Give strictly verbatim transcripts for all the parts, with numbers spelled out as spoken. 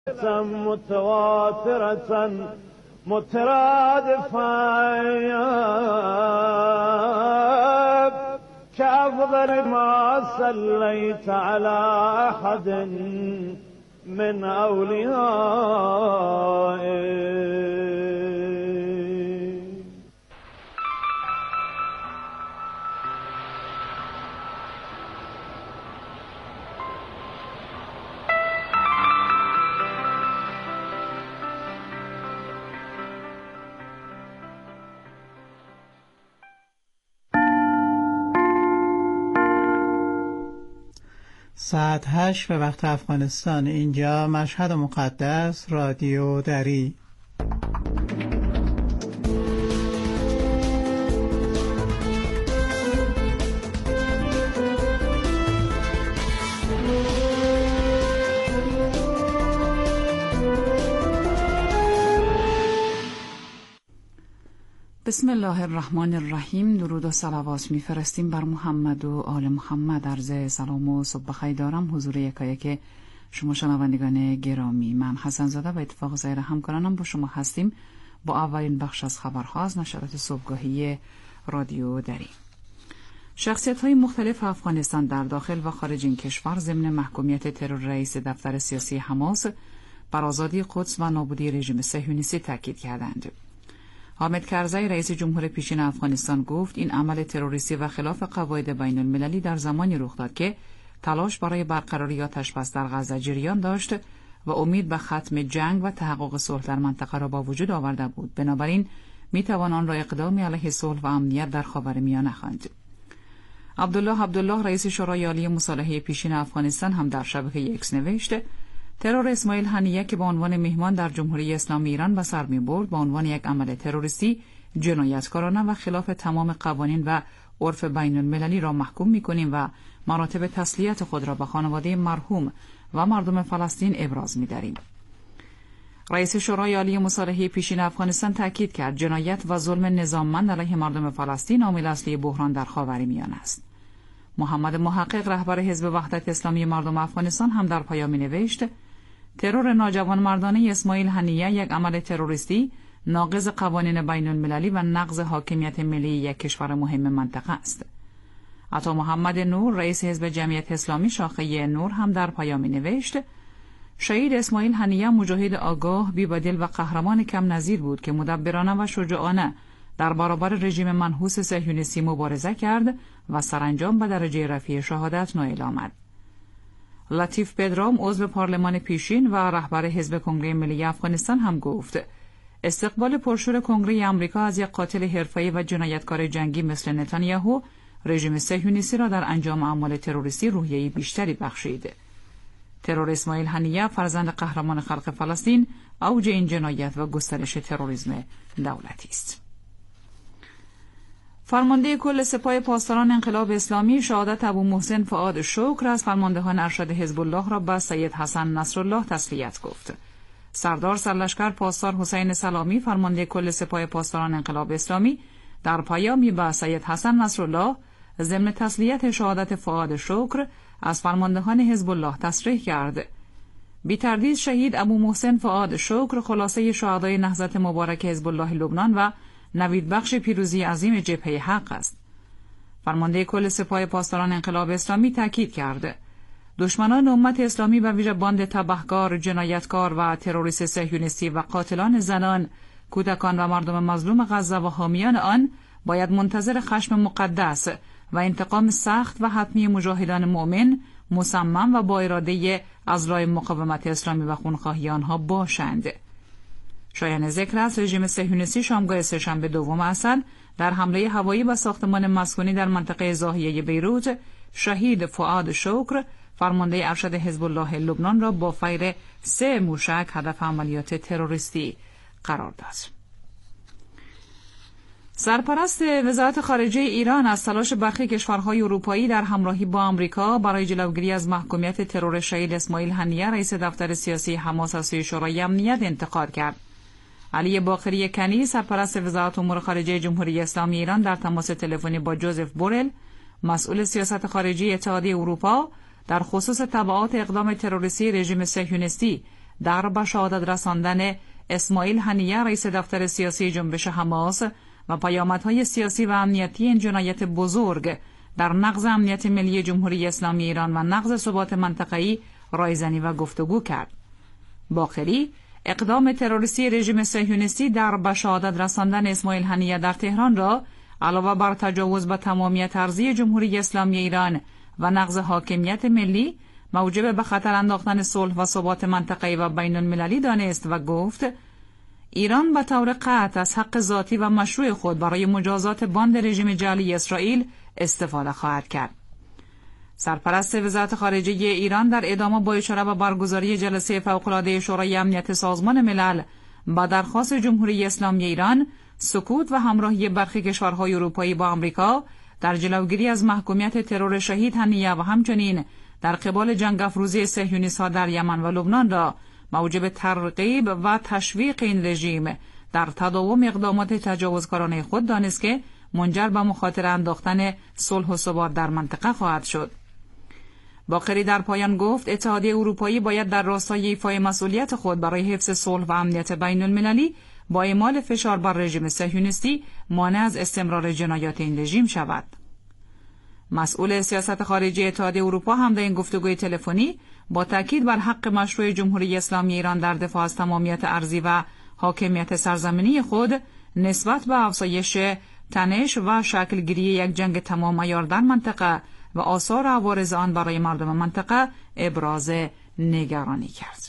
متواترة مترادفة كأفضل ما صليت على أحد من أوليائي. ساعت هشت به وقت افغانستان. اینجا مشهد مقدس، رادیو دری. بسم الله الرحمن الرحیم. درود و صلوات میفرستیم بر محمد و آل محمد. عرض سلام و صبح بخیر دارم حضور یکایک شما شنوندگان گرامی. من حسن زاده و اتفاق ظاهر همکارانم با شما هستیم با اولین بخش از خبرها از نشرات صبحگاهی رادیو دری. شخصیت‌های مختلف افغانستان در داخل و خارج این کشور ضمن محکومیت ترور رئیس دفتر سیاسی حماس بر آزادی قدس و نابودی رژیم صهیونیستی تاکید کردند. حامد کرزی رئیس جمهور پیشین افغانستان گفت این عمل تروریستی و خلاف قواعد بین المللی در زمانی رخ داد که تلاش برای برقراری آتش بس در غزه جریان داشت و امید به ختم جنگ و تحقق صلح در منطقه را با وجود آورده بود. بنابراین می توان آن را اقدامی علیه صلح و امنیت در خاورمیانه خواند. عبدالله عبدالله رئیس شورای عالی مصالحه پیشین افغانستان هم در شبکه اکس نوشت ترور اسماعیل هنیه که به عنوان میهمان در جمهوری اسلامی ایران به سر می‌برد به عنوان یک عمل تروریستی جنایتکارانه و خلاف تمام قوانین و عرف بین المللی را محکوم می‌کنیم و مراتب تسلیت خود را به خانواده مرحوم و مردم فلسطین ابراز می‌داریم. رئیس شورای عالی مصالحه پیشین افغانستان تاکید کرد جنایت و ظلم نظاممند علیه مردم فلسطین عامل اصلی بحران در خاورمیانه است. محمد محقق رهبر حزب وحدت اسلامی مردم افغانستان هم در پیامی نوشت ترور ناجوانمردانه اسماعیل هنیه یک عمل تروریستی ناقض قوانین بین المللی و نقض حاکمیت ملی یک کشور مهم منطقه است. عطا محمد نور رئیس حزب جمعیت اسلامی شاخه نور هم در پیامی نوشت شهید اسماعیل هنیه مجاهد آگاه، بی‌بدیل و قهرمان کم نظیر بود که مدبرانه و شجاعانه در برابر رژیم منحوس صهیونیستی مبارزه کرد و سرانجام به درجه رفیع شهادت نائل آمد. لطیف پدرام عضو پارلمان پیشین و رهبر حزب کنگره ملی افغانستان هم گفت استقبال پرشور کنگره آمریکا از یک قاتل حرفه‌ای و جنایتکار جنگی مثل نتانیاهو رژیم صهیونیستی را در انجام اعمال تروریستی روحیه‌ای بیشتری بخشید. ترور اسماعیل هنیه فرزند قهرمان خلق فلسطین اوج این جنایت و گسترش تروریسم دولتی است. فرمانده کل سپاه پاسداران انقلاب اسلامی شهادت ابو محسن فؤاد شکر از فرماندهان ارشد حزب الله را به سید حسن نصرالله تسلیت گفت. سردار سرلشکر پاسدار حسین سلامی فرمانده کل سپاه پاسداران انقلاب اسلامی در پیامی به سید حسن نصرالله ضمن تسلیت شهادت فؤاد شکر از فرماندهان حزب الله تصریح کرد. بی تردید شهید ابو محسن فؤاد شکر خلاصه شهدای نهضت مبارک حزب الله لبنان و نوید بخش پیروزی عظیم جبهه حق است. فرمانده کل سپاه پاسداران انقلاب اسلامی تاکید کرد دشمنان امت اسلامی به ویژه باند تبهکار، جنایتکار و تروریست صهیونیستی و قاتلان زنان، کودکان و مردم مظلوم غزه و حامیان آن باید منتظر خشم مقدس و انتقام سخت و حتمی مجاهدان مؤمن، مصمم و با اراده عضلای مقاومت اسلامی و خونخواهی آنها باشند. شایان ذکر است رژیم صهیونیستی شامگاه سه‌شنبه دوم اسد در حمله هوایی به ساختمان مسکونی در منطقه ضاحیه بیروت شهید فؤاد شکر فرمانده ارشد حزب الله لبنان را با فیر سه موشک هدف عملیات تروریستی قرار داد. سرپرست وزارت خارجه ایران از تلاش برخی کشورهای اروپایی در همراهی با آمریکا برای جلوگیری از محکومیت ترور شهید اسماعیل هنیه رئیس دفتر سیاسی حماس از سوی شورای امنیت انتقاد کرد. علی باقری کنی سرپرست وزارت امور خارجه جمهوری اسلامی ایران در تماس تلفنی با جوزف بورل مسئول سیاست خارجی اتحادیه اروپا در خصوص تبعات اقدام تروریستی رژیم صهیونیستی در به شهادت رساندن اسماعیل هنیه رئیس دفتر سیاسی جنبش حماس و پیامدهای سیاسی و امنیتی این جنایت بزرگ در نقض امنیت ملی جمهوری اسلامی ایران و نقض ثبات منطقه‌ای رایزنی و گفتگو کرد. باقری اقدام تروریستی رژیم صهیونیستی در به شهادت رساندن اسماعیل هنیه در تهران را علاوه بر تجاوز به تمامیت ارضی جمهوری اسلامی ایران و نقض حاکمیت ملی موجب به خطر انداختن صلح و ثبات منطقه‌ای و بین المللی دانست و گفت ایران به طور قطع از حق ذاتی و مشروع خود برای مجازات باند رژیم جعلی اسرائیل استفاده خواهد کرد. سرپرست وزارت خارجه ایران در ادامه با اشاره به برگزاری جلسه فوق‌العاده شورای امنیت سازمان ملل با درخواست جمهوری اسلامی ایران سکوت و همراهی برخی کشورهای اروپایی با آمریکا در جلوگیری از محکومیت ترور شهید هنیه و همچنین در قبال جنگ افروزی صهیونیست‌ها در یمن و لبنان را موجب ترغیب و تشویق این رژیم در تداوم اقدامات تجاوزکارانه خود دانست که منجر به مخاطره انداختن صلح و ثبات در منطقه خواهد شد. باقری در پایان گفت اتحادیه اروپایی باید در راستای ایفای مسئولیت خود برای حفظ صلح و امنیت بین المللی با اعمال فشار بر رژیم صهیونیستی مانع از استمرار جنایات این رژیم شود. مسئول سیاست خارجی اتحادیه اروپا هم در این گفتگوی تلفنی با تاکید بر حق مشروع جمهوری اسلامی ایران در دفاع از تمامیت ارضی و حاکمیت سرزمینی خود نسبت به افزایش تنش و شکلگیری یک جنگ تمام عیار در منطقه و آثار عوارض آن برای مردم منطقه ابراز نگرانی کرد.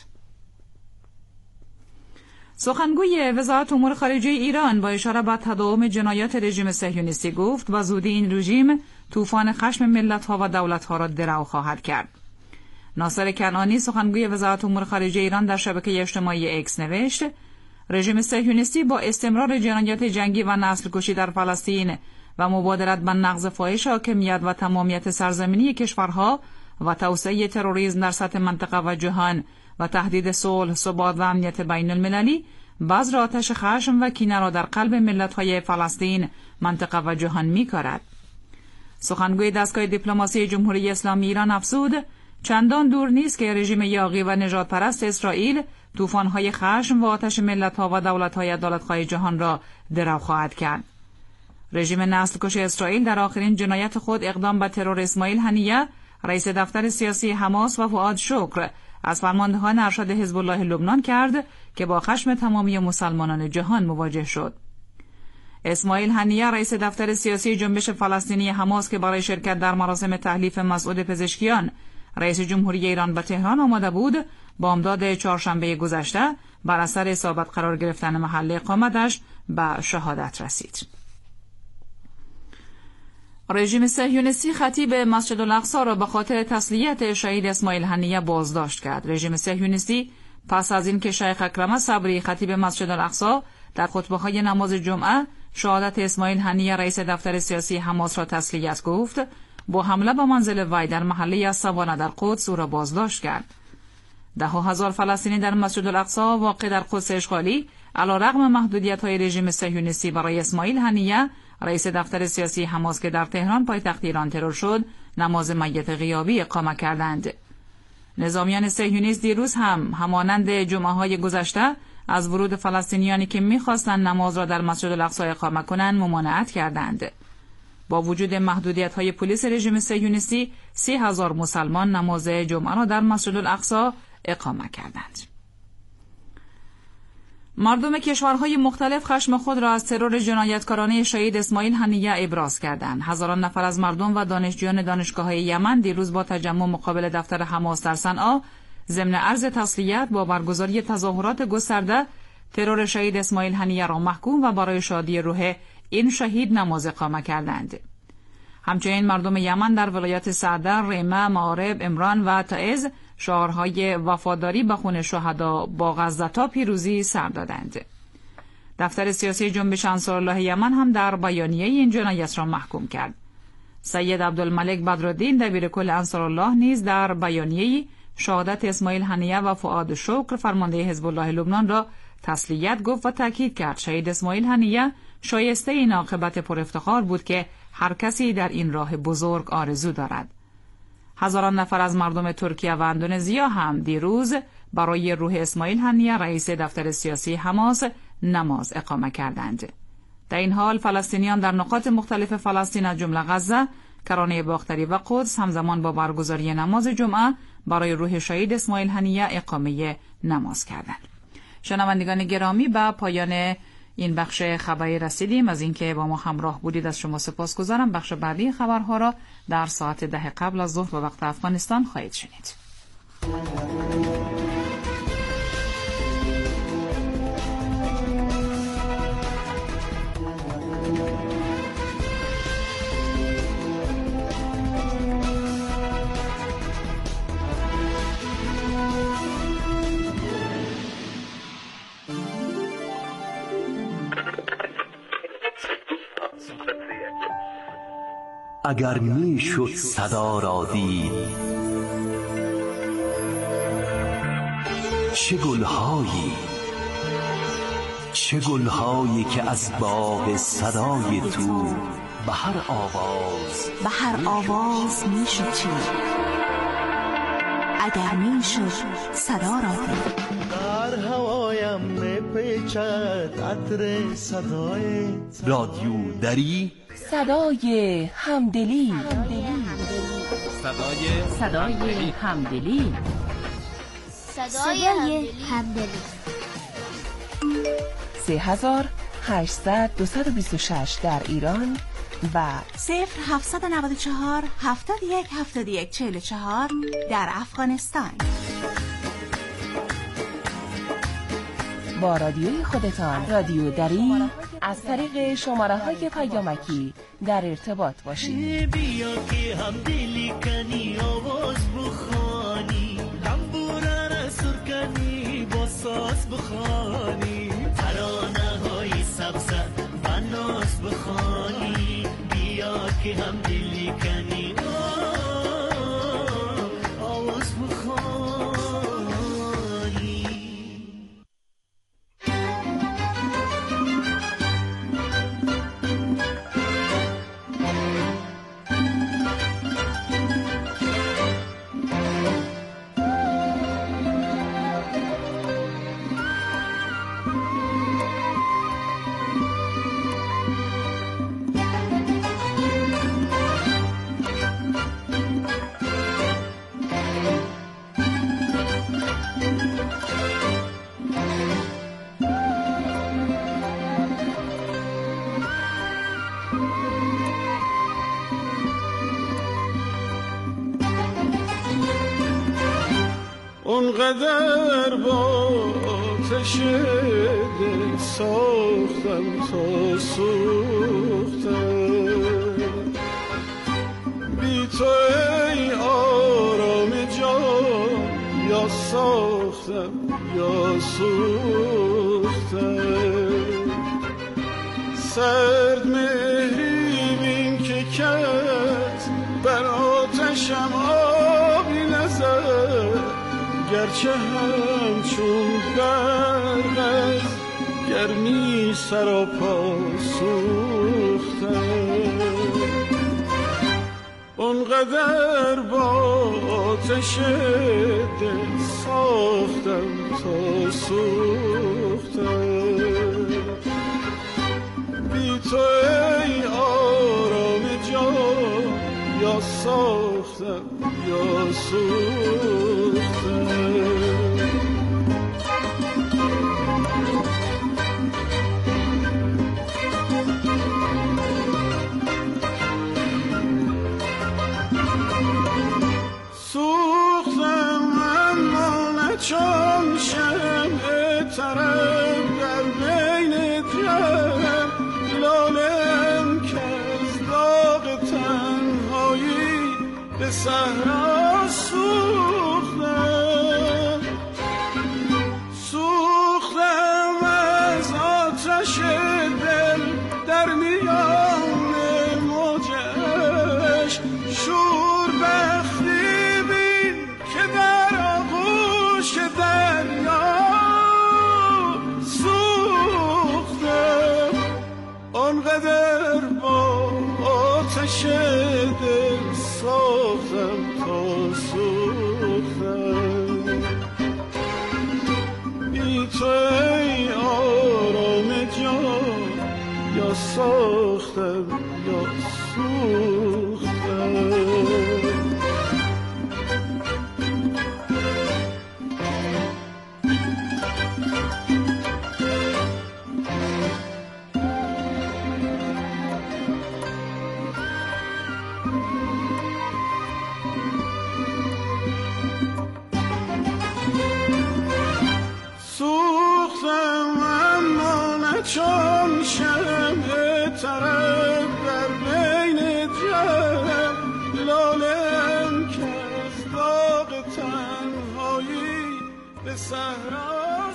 سخنگوی وزارت امور خارجه ایران با اشاره به تداوم جنایات رژیم صهیونیستی گفت و زودی این رژیم طوفان خشم ملت‌ها و دولت‌ها را درو خواهد کرد. ناصر کنعانی سخنگوی وزارت امور خارجه ایران در شبکه اجتماعی اکس نوشت رژیم صهیونیستی با استمرار جنایات جنگی و نسل کشی در فلسطین و مبادرت به نقض فاحش حاکمیت و تمامیت سرزمینی کشورها و توسعه تروریسم در سطح منطقه و جهان و تهدید صلح، ثبات و امنیت بین المللی بذر آتش خشم و کینه را در قلب ملت‌های فلسطین، منطقه و جهان می‌کارد. سخنگوی دستگاه دیپلماسی جمهوری اسلامی ایران افزود چندان دور نیست که رژیم یاغی و نژاد پرست اسرائیل طوفان‌های خشم و آتش ملت‌ها و دولت‌های عدالت‌خواه جهان را درو خواهد کرد. رژیم نسل‌کش اسرائیل در آخرین جنایت خود اقدام به ترور اسماعیل هنیه رئیس دفتر سیاسی حماس و فؤاد شکر از فرماندهان ارشد حزب الله لبنان کرد که با خشم تمامی مسلمانان جهان مواجه شد. اسماعیل هنیه رئیس دفتر سیاسی جنبش فلسطینی حماس که برای شرکت در مراسم تحلیف مسعود پزشکیان رئیس جمهوری ایران به تهران آمده بود، بامداد چهارشنبه گذشته بر اثر اصابت قرار گرفتن محل اقامتش به شهادت رسید. رژیم صهیونیستی خطیب مسجد الاقصی را به خاطر تسلیت شهید اسماعیل هنیه بازداشت کرد. رژیم صهیونیستی پس از اینکه شیخ اکرم صبری خطیب مسجد الاقصی در خطبه‌های نماز جمعه شهادت اسماعیل هنیه رئیس دفتر سیاسی حماس را تسلیت گفت، با حمله به منزل وی در محله السوانه در قدس او را بازداشت کرد. ده ها هزار فلسطینی در مسجد الاقصی واقع در قدس اشغالی علیرغم محدودیت‌های رژیم صهیونیستی برای اسماعیل هنیه رئیس دفتر سیاسی حماس که در تهران پایتخت ایران ترور شد نماز میت غیابی اقامه کردند. نظامیان صهیونیست دیروز هم همانند جمعه‌های گذشته از ورود فلسطینیانی که می‌خواستند نماز را در مسجد الاقصی اقامه کنند ممانعت کردند. با وجود محدودیت‌های پلیس رژیم صهیونیستی سی هزار مسلمان نماز جمعه را در مسجد الاقصی اقامه کردند. مردم کشورهای مختلف خشم خود را از ترور جنایتکارانه شهید اسماعیل هنیه ابراز کردند. هزاران نفر از مردم و دانشجویان دانشگاه‌های یمن دیروز با تجمع مقابل دفتر حماس در صنعا ضمن عرض تسلیت با برگزاری تظاهرات گسترده ترور شهید اسماعیل هنیه را محکوم و برای شادی روح این شهید نماز اقامه کردند. همچنین مردم یمن در ولایات سعده، ریمه، مآرب، عمران و تعز شعارهای وفاداری به خون شهدا با غزة پیروزی سر دادند. دفتر سیاسی جنبش انصارالله یمن هم در بیانیه این جنایت را محکوم کرد. سید عبدالملک بدرالدین دبیر کل انصارالله نیز در بیانیه شهادت اسماعیل هنیه و فؤاد شکر فرمانده حزب الله لبنان را تسلیت گفت و تاکید کرد شهید اسماعیل هنیه شایسته این عاقبت پر افتخار بود که هر کسی در این راه بزرگ آرزو دارد. هزاران نفر از مردم ترکیه و اندونزیا هم دیروز برای روح اسماعیل هنیه رئیس دفتر سیاسی حماس نماز اقامه کردند. در این حال فلسطینیان در نقاط مختلف فلسطین از جمله غزه، کرانه باختری و قدس همزمان با برگزاری نماز جمعه برای روح شهید اسماعیل هنیه اقامه نماز کردند. شنوندگان گرامی، به پایان این بخش خبری رسیدیم. از اینکه با ما همراه بودید از شما سپاسگزارم. بخش بعدی خبرها را در ساعت ده قبل از ظهر به وقت افغانستان خواهید شنید. اگر می شد صدا را دید، چه گلهایی چه گلهایی که از باغ صدای تو به هر آواز به هر آواز می شد چید. اگر می شد صدا را دید. در هوایم می پیچد عطر صدای رادیو دری، صدای همدلی. صدای صدای همدلی. صدای همدلی. سه هزار هشتصد دویست و بیست و شش در ایران و صفر هفتصد و نود و چهار هفتاد و یک هفتاد و یک چهل و چهار در افغانستان. با رادیوی خودتان، رادیو دری، از طریق شماره های پیامکی در ارتباط باشید. بیا که هم دلی کنی آواز بخوانی، تنبوره را سر کنی با ساز بخوانی، ترانه های سبز و ناز بخوانی. بیا که هم دلی کنی آواز بخوانی. اونقدر با آتش دل ساختم تا سوختم، بی تو ای آرام جان یا ساختم یا سوختم. سرد مهری بین که کرد بر آتشم آبی نزد، گرچه همچون برق از گرمی سراپا سوختم. اونقدر با آتش دل ساختم تا سوختم، بی تو ای آرام جان یا ساختم یا سوختم. سوختم اما نه چون شمع طرف در بین ترم، لالم که از داغ تنهایی به صحرا سوختم. تو ای آرام جان، یا ساختم یا سوختم. چون شمع طرف در بین جمع، لالم که از داغ تنهایی به صحرا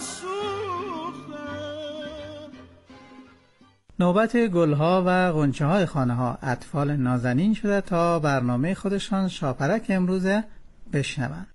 سوختم. نوبت گلها و غنچه های خانه ها اطفال نازنین شده تا برنامه خودشان شاپرک امروزه بشنوند.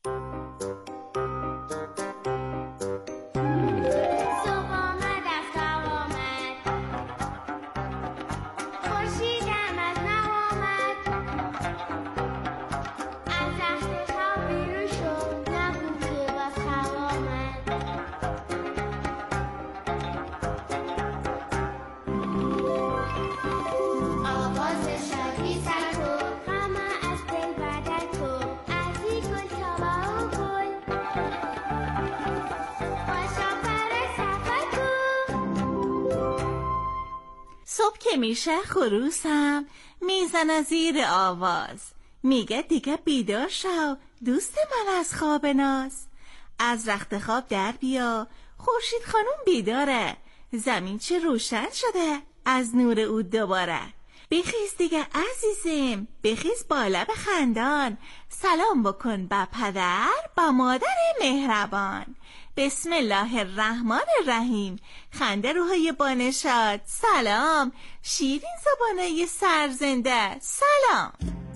صبح که میشه خروسم میزنه زیر آواز، میگه دیگه بیدار شو دوست من از خواب ناز. از رخت خواب در بیا، خورشید خانوم بیداره، زمین چه روشن شده از نور او دوباره. بخیز دیگه عزیزم، بخیز بالا به خندان، سلام بکن با پدر با مادر مهربان. بسم الله الرحمن الرحیم، خنده روحای بانشاد سلام، شیرین زبانه سرزنده سلام.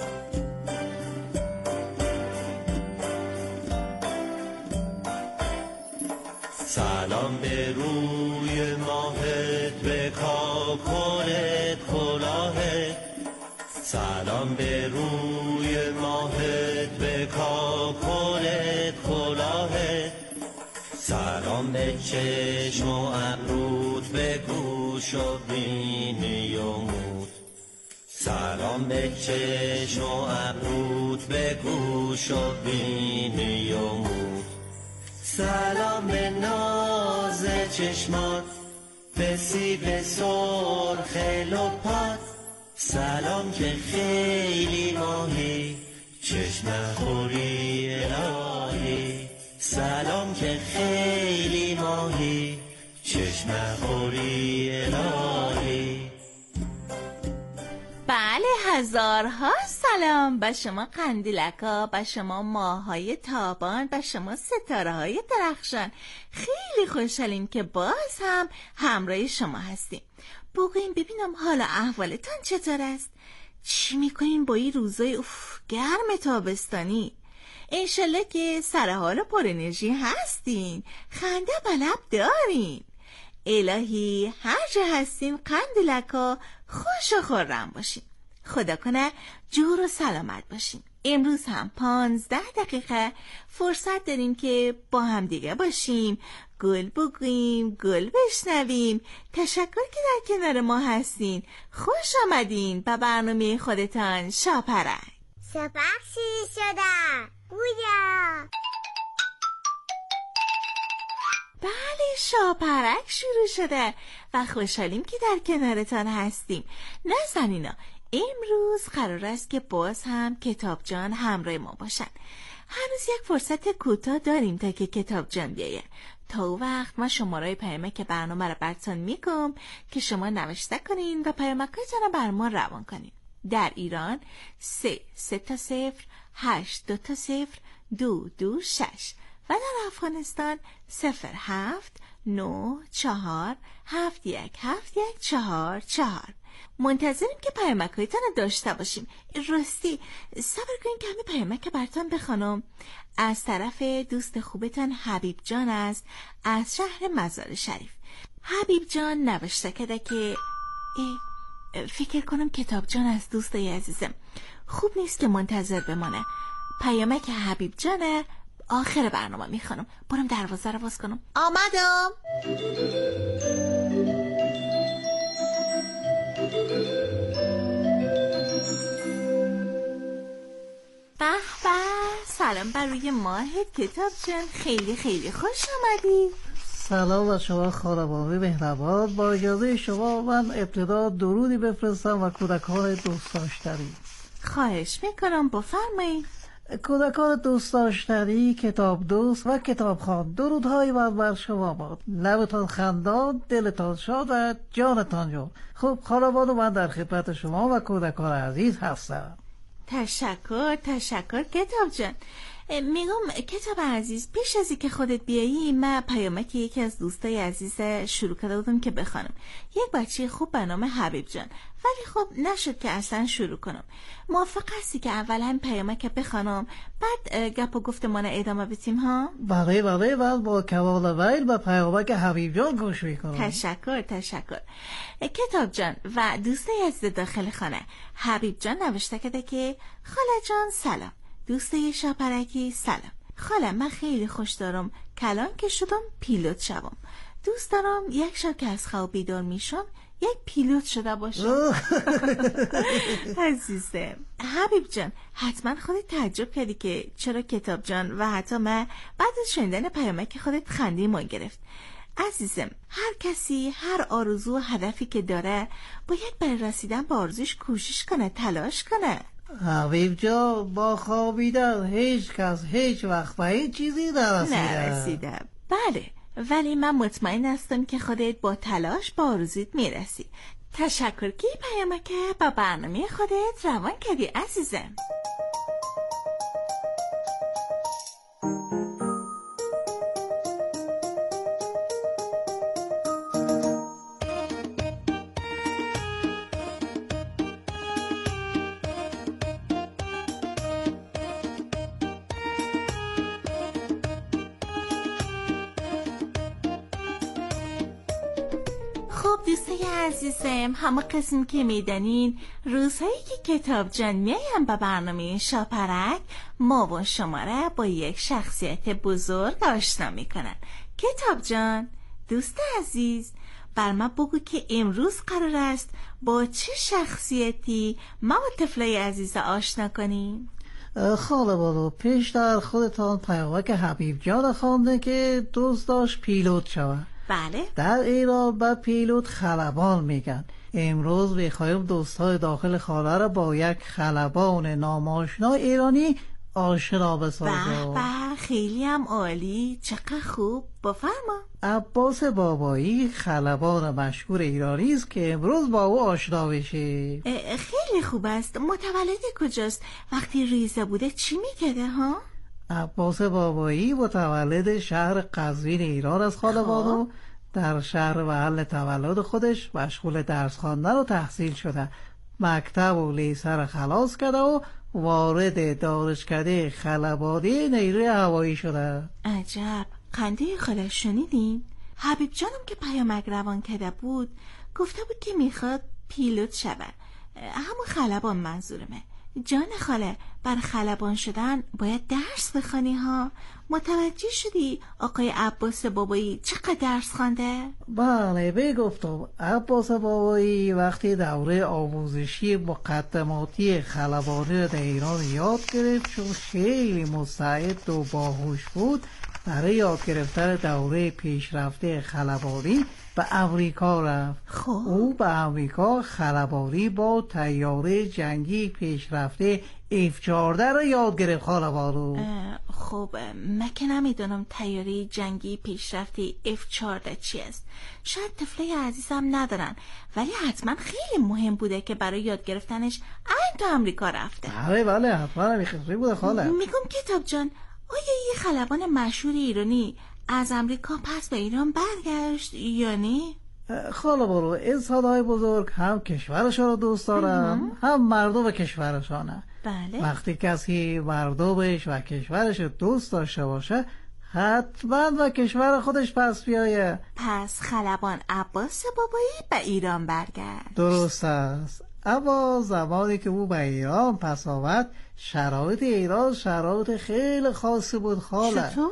سلام به روی ماهت، به کاکلت کلاهت. سلام به روی ماهت، به کاکلت کلاهت. سلام به چشم و ابروت، به گوش و بینی و موت. سلام به چشم و ابروت، به گوش و بینی و موت. سلام به ناز چشمات، به سیب سرخ لپات. سلام که خیلی ماهی، چشم خوری الهی. سلام که خیلی ماهی، چشم خوری الهی. بله، هزارها سلام به شما قندیلکا، به شما ماهای تابان، به شما ستاره های درخشان. خیلی خوشحالیم که باز هم همراه شما هستیم. بگوین ببینم حالا احوالتان چطور است؟ چی میکنین با این روزای اوف گرم تابستانی؟ انشالله که سر حال پر انرژی هستین، خنده به لب دارین. الهی هر جا هستین قندیلکا خوش و خرم باشین. خدا کنه جور و سلامت باشین. امروز هم پانزده دقیقه فرصت داریم که با هم دیگه باشیم، گل بگوییم، گل بشنویم. تشکر که در کنار ما هستین. خوش آمدین به برنامه خودتان شاپرک. شاپرک شروع شده. بویا. بله، شاپرک شروع شده و خوشحالیم که در کنارتان هستیم. نازنینا، امروز قرار است که باز هم کتاب جان همراه ما باشن. هنوز یک فرصت کوتاه داریم تا که کتاب جان بیایه. تا او وقت ما شماره پیامک برنامه رو براتون میگم که شما نوشته کنین و پیامکاتون رو بر ما روان کنین. در ایران سه سه تا صفر هشت دو تا صفر دو دو شش و در افغانستان صفر هفت نو چهار هفت یک هفت یک چهار چهار. منتظریم که پیامکایتان رو داشته باشیم. راستی صبر کنین که همه پیامک براتون بخونم. از طرف دوست خوبتان حبیب جان است از شهر مزار شریف. حبیب جان نوشته کرده که فکر کنم کتاب جان از دوستای عزیزم خوب نیست که منتظر بمانه. پیامک حبیب جانه آخر برنامه میخوانم. برم دروازه رو باز کنم. آمدم. به به، سلام بر روی ماهت کتاب جان، خیلی خیلی خوش آمدی. سلام و شما خانواده مهربان. با اجازه شما من ابتدا درودی بفرستم و کودکان دوست داشتنی. خواهش میکنم، بفرمایید. کودکان دوست داشتنی، کتاب دوست و کتاب خوان، درودهای من بر شما باد. لبتان خندان، دلتان شاد و جانتان جان. خب خانواده، من در خدمت شما و کودکان عزیز هستم. تشکر تشکر کتاب جان. میگم کتاب عزیز، پیش از اینکه خودت بیایی من پیامک یکی از دوستای عزیز شروع کرده بودم که بخوانم. یک بچه خوب به نام حبیب جان، ولی خب نشد که اصلا شروع کنم. موافق هستی که اول هم پیامک بخوانم بعد گپ و گفتمان ادامه بدیم ها؟ بله بله، من با کمال میل به پیامک حبیب جان گوش میکنم. تشکر تشکر کتاب جان. و دوستای عزیز داخل خانه، حبیب جان نوشته کرده که خاله جان سلام، دوستای شاپرکی سلام. خاله من خیلی خوش دارم کلان که شدم پیلوت شوم. دوست دارم یک شب که از خواب بیدار میشم یک پیلوت شده باشم. عزیزم حبیب جان، حتما خودت تعجب کردی که چرا کتاب جان و حتی من بعد از شنیدن پیامک خودت خنده ما گرفت. عزیزم هر کسی هر آرزو و هدفی که داره باید برای رسیدن به آرزوش کوشش کنه، تلاش کنه. حبیب جان، با خوابیدن هیچ کس هیچ وقت به هیچ چیزی نرسیده. نرسیده بله، ولی من مطمئن هستم که خودت با تلاش با آرزوت میرسی. تشکر که پیامک با برنامه خودت روان کردی عزیزم. خب دوستای عزیزم، همه قسم که میدنین روزهایی که کتاب جان میایم به برنامه شاپرک، ما و شما را با یک شخصیت بزرگ آشنا میکنن. کتاب جان دوست عزیز، بر من بگو که امروز قرار است با چه شخصیتی ما و طفلای عزیز آشنا کنیم؟ خاله بانو، پیشتر خودتان پیامک حبیب جان خوانده که دوست داشت پیلوت شود. بله. در ایران به پیلوت خلبان میگن. امروز میخوایم دوستای داخل خانه را با یک خلبان ناماشنا ایرانی آشنا بسازیم. به به، خیلی هم عالی، چقدر خوب. بفرما. عباس بابایی خلبان مشهور ایرانی است که امروز با او آشنا بشیم. خیلی خوب است. متولد کجاست؟ وقتی ریزه بوده چی میکرده ها؟ عباس بابایی متولد شهر قزوین ایران از خاله بانو. در شهر محل تولد خودش مشغول درس خواندن و تحصیل شده. مکتب و لیسه را خلاص کرده و وارد دانشکده خلبانی نیروی هوایی شده. عجب، خنده خاله شنیدین؟ حبیب جانم که پیامک روان کرده بود گفته بود که میخواد پیلوت شود، همون خلبان منظورمه. جان خاله، بر خلبان شدن باید درس بخوانی ها. متوجه شدی آقای عباس بابایی چقدر درس خوانده؟ بله بگفتم. عباس بابایی وقتی دوره آموزشی مقدماتی خلبانی را در ایران یاد گرفت، چون خیلی مستعد و باهوش بود، برای یاد گرفتن دوره پیشرفته خلبانی به امریکا رفت. خب او به امریکا خلبانی با طیاره جنگی پیشرفته اف چهارده را یاد گرفت. خانوادو خب من که نمیدونم طیاره جنگی پیشرفته اف چهارده چی است. شاید طفلای عزیزم ندارن، ولی حتما خیلی مهم بوده که برای یاد گرفتنش این تا امریکا رفته. بله بله حتما همیخصوصی بوده خاله. میگم کتاب جان، آیا یه خلبان مشهور ایرانی از امریکا پس به ایران برگشت یا نه؟ خاله برو، انسان‌های بزرگ هم کشورشان رو دوست دارن هم مردم کشورشانه. بله. وقتی کسی مردمش و کشورش دوست داشته باشه حتما و کشور خودش پس بیایه. پس خلبان عباس بابایی به ایران برگشت. درست است. اما زمانی که او به ایران پس آمد شرایط ایران شرایط خیلی خاصی بود خاله. چطور؟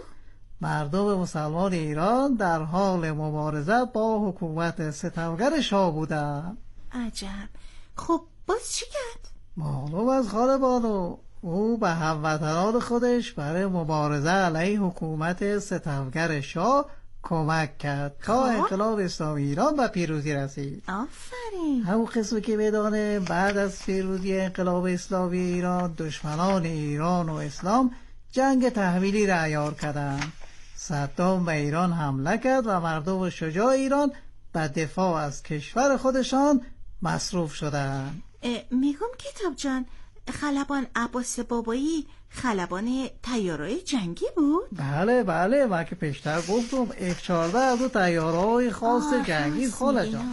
مردم مسلمان ایران در حال مبارزه با حکومت ستمگر شاه بودند. عجب. خب باز چی کرد؟ معلوم از خاله بانو، او به هموطنان خودش برای مبارزه علیه حکومت ستمگر شاه کمک کرد تا انقلاب اسلامی ایران به پیروزی رسید. آفرین. همون قسمی که بدانه بعد از پیروزی انقلاب اسلامی ایران دشمنان ایران و اسلام جنگ تحمیلی را عیار کردند. صدام به ایران حمله کرد و مردم شجاع ایران به دفاع از کشور خودشان مصروف شدند. میگم کتاب جان، خلبان عباس بابایی خلبان طیاره‌های جنگی بود؟ بله بله، من که پیشتر گفتم اف چهارده از دو طیاره‌های خاص جنگی خاله جان.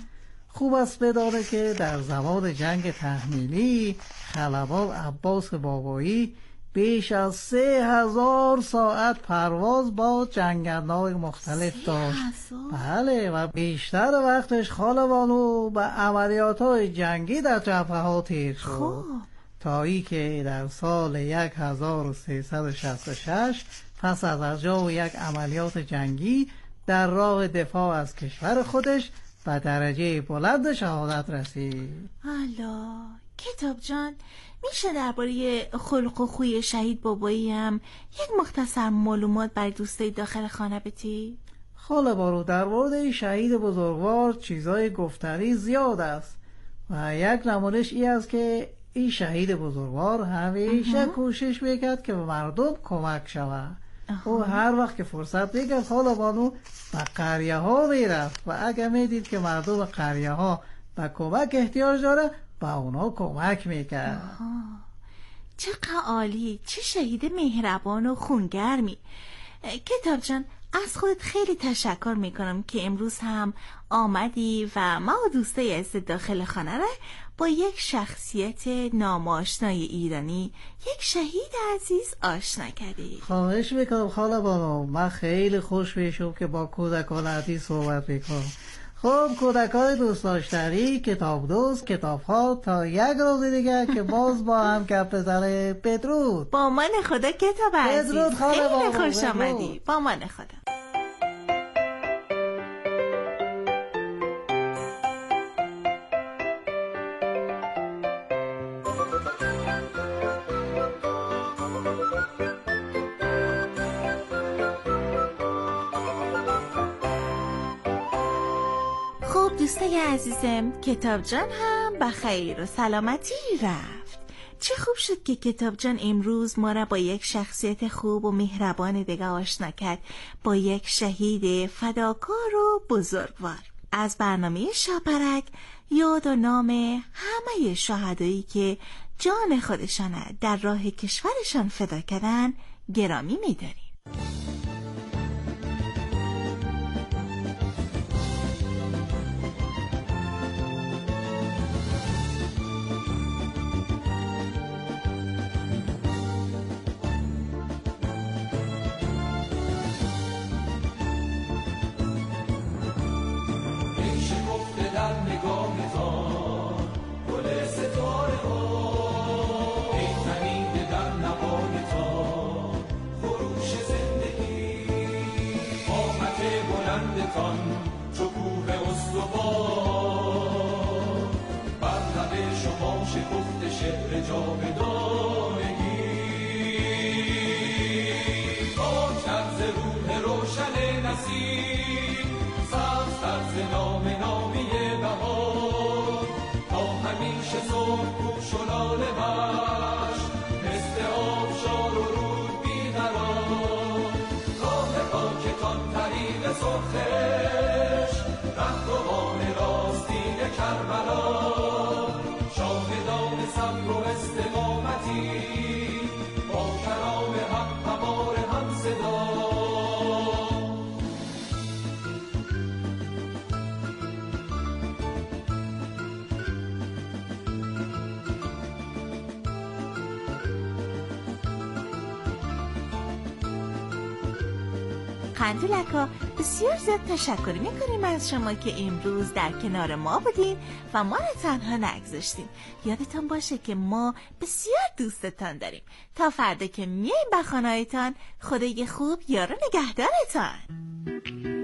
خوب است بدانه که در زمان جنگ تحمیلی خلبان عباس بابایی بیش از سه هزار ساعت پرواز با جنگندهای مختلف داشت. بله، و بیشتر وقتش خاله بانو به عملیات‌های جنگی در جبهه‌ها تیر شد. تا ای که در سال هزار و سیصد و شصت و شش پس از انجام یک عملیات جنگی در راه دفاع از کشور خودش به درجه بلند شهادت رسید. حالا کتاب جان، میشه درباره خلق و خوی شهید بابایی هم یک مختصر معلومات برای دوستای داخل خانه بدی؟ خاله بارو، در مورد شهید بزرگوار چیزای گفتنی زیاد است و یک نمونش ای است که این شهید بزرگوار همیشه کوشش میکرد که به مردم کمک شود. او هر وقت که فرصت میکرد خاله بانو به قریه ها میرفت و اگر میدید که مردم قریه ها به کمک احتیاج داره به اونا کمک میکرد. چقدر عالی، چه شهید مهربان و خونگرمی. کتاب جان، از خودت خیلی تشکر میکنم که امروز هم آمدی و ما و دوستای از داخل خانه را با یک شخصیت ناماشنای ایرانی، یک شهید عزیز آشنا کردی. خواهش میکنم خاله بانو، من خیلی خوش میشم که با کودکان عزیز صحبت میکنم. خب کودکان دوست داشتنی، کتاب دوست، کتاب ها تا یک روز دیگه که باز با هم گپ بزنه. بدرود. با من خدا کتاب عزیز. بدرود خاله بانو. خیلی خوش آمدی. با من خدا. دوستای عزیزم، کتاب جان هم به خیر و سلامتی رفت. چه خوب شد که کتاب جان امروز ما را با یک شخصیت خوب و مهربان دیگه آشنا کرد، با یک شهید فداکار و بزرگوار. از برنامه شاپرک یاد و نام همه شهدایی که جان خودشان در راه کشورشان فدا کردن گرامی می‌داریم. قندولکا، بسیار زیاد تشکر میکنیم از شما که امروز در کنار ما بودین و ما را تنها نگذاشتین. یادتان باشه که ما بسیار دوستتان داریم. تا فردا که میاییم به خانه‌تان، خدای خوب یار و نگهدارتان.